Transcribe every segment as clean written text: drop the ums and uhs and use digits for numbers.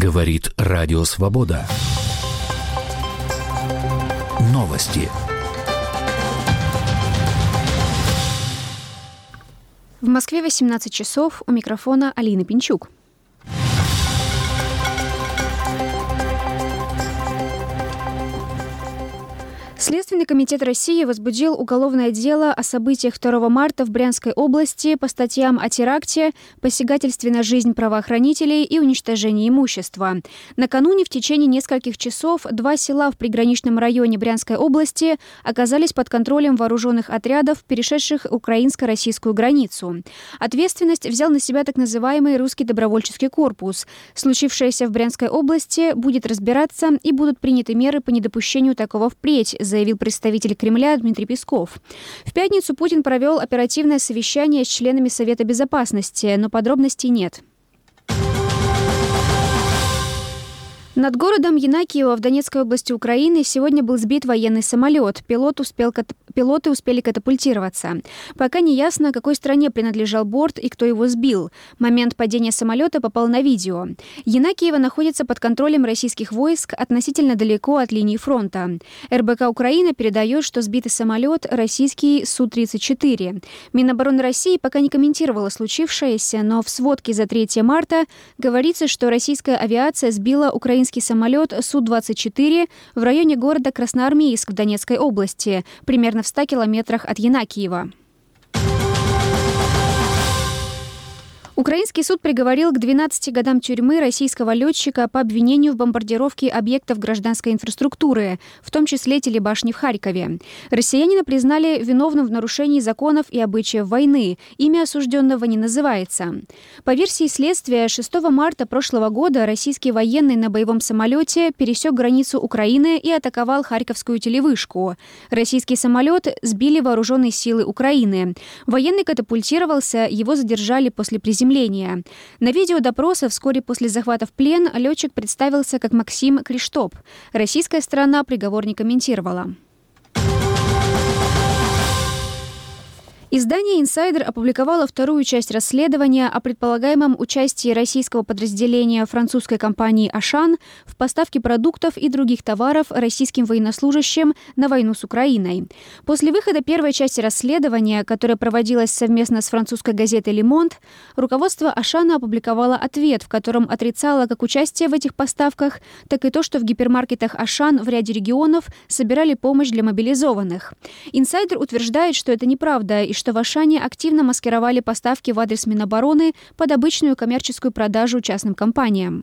Говорит Радио Свобода. Новости. В Москве 18 часов. У микрофона Алина Пинчук. Следственный комитет России возбудил уголовное дело о событиях 2 марта в Брянской области по статьям о теракте, посягательстве на жизнь правоохранителей и уничтожении имущества. Накануне в течение нескольких часов 2 села в приграничном районе Брянской области оказались под контролем вооруженных отрядов, перешедших украинско-российскую границу. Ответственность взял на себя так называемый русский добровольческий корпус. Случившееся в Брянской области будет разбираться и будут приняты меры по недопущению такого впредь, заявил представитель Кремля Дмитрий Песков. В пятницу Путин провел оперативное совещание с членами Совета Безопасности, но подробностей нет. Над городом Янакиево в Донецкой области Украины сегодня был сбит военный самолет. Пилоты успели катапультироваться. Пока не ясно, какой стране принадлежал борт и кто его сбил. Момент падения самолета попал на видео. Янакиево находится под контролем российских войск относительно далеко от линии фронта. РБК Украина передает, что сбитый самолет – российский Су-34. Минобороны России пока не комментировала случившееся, но в сводке за 3 марта говорится, что российская авиация сбила украинский самолет Су-24 в районе города Красноармейск в Донецкой области, примерно в 100 километрах от Янакиева. Украинский суд приговорил к 12 годам тюрьмы российского летчика по обвинению в бомбардировке объектов гражданской инфраструктуры, в том числе телебашни в Харькове. Россиянина признали виновным в нарушении законов и обычаев войны. Имя осужденного не называется. По версии следствия, 6 марта прошлого года российский военный на боевом самолете пересек границу Украины и атаковал Харьковскую телевышку. Российский самолет сбили вооруженные силы Украины. Военный катапультировался, его задержали после приземления. На видео допроса вскоре после захвата в плен летчик представился как Максим Криштоп. Российская сторона приговор не комментировала. Издание «Инсайдер» опубликовало вторую часть расследования о предполагаемом участии российского подразделения французской компании «Ашан» в поставке продуктов и других товаров российским военнослужащим на войну с Украиной. После выхода первой части расследования, которая проводилась совместно с французской газетой «Ле Монд», руководство «Ашана» опубликовало ответ, в котором отрицало как участие в этих поставках, так и то, что в гипермаркетах «Ашан» в ряде регионов собирали помощь для мобилизованных. «Инсайдер» утверждает, что это неправда и что в Ашане активно маскировали поставки в адрес Минобороны под обычную коммерческую продажу частным компаниям.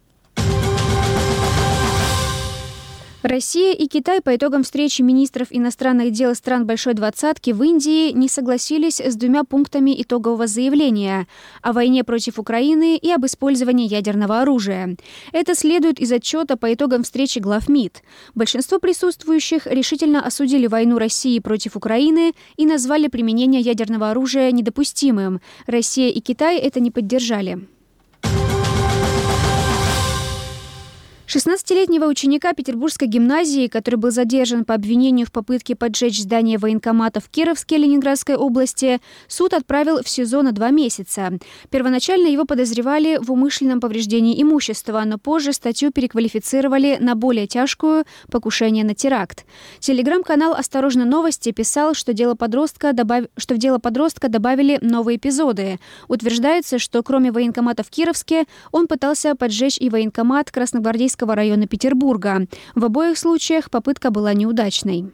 Россия и Китай по итогам встречи министров иностранных дел стран Большой Двадцатки в Индии не согласились с 2 пунктами итогового заявления о войне против Украины и об использовании ядерного оружия. Это следует из отчета по итогам встречи глав МИД. Большинство присутствующих решительно осудили войну России против Украины и назвали применение ядерного оружия недопустимым. Россия и Китай это не поддержали. 16-летнего ученика Петербургской гимназии, который был задержан по обвинению в попытке поджечь здание военкомата в Кировске Ленинградской области, суд отправил в СИЗО на 2 месяца. Первоначально его подозревали в умышленном повреждении имущества, но позже статью переквалифицировали на более тяжкую – покушение на теракт. Телеграм-канал «Осторожно, новости» писал, что в дело подростка добавили новые эпизоды. Утверждается, что кроме военкомата в Кировске, он пытался поджечь и военкомат Красногвардейского района Петербурга. В обоих случаях попытка была неудачной.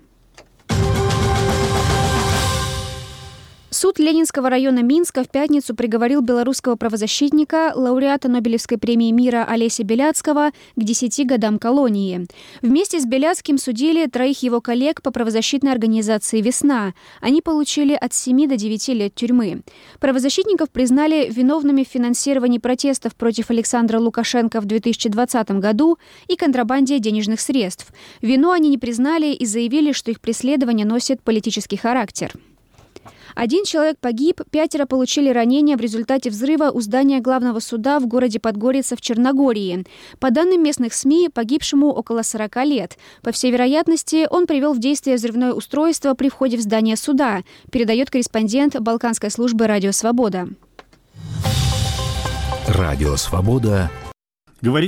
Суд Ленинского района Минска в пятницу приговорил белорусского правозащитника, лауреата Нобелевской премии мира Олеся Беляцкого к 10 годам колонии. Вместе с Беляцким судили 3 его коллег по правозащитной организации «Весна». Они получили от 7 до 9 лет тюрьмы. Правозащитников признали виновными в финансировании протестов против Александра Лукашенко в 2020 году и контрабанде денежных средств. Вину они не признали и заявили, что их преследование носит политический характер. 1 человек погиб, 5 получили ранения в результате взрыва у здания главного суда в городе Подгорица в Черногории. По данным местных СМИ, погибшему около 40 лет. По всей вероятности, он привел в действие взрывное устройство при входе в здание суда, передает корреспондент Балканской службы «Радио Свобода». Радио Свобода. Говорит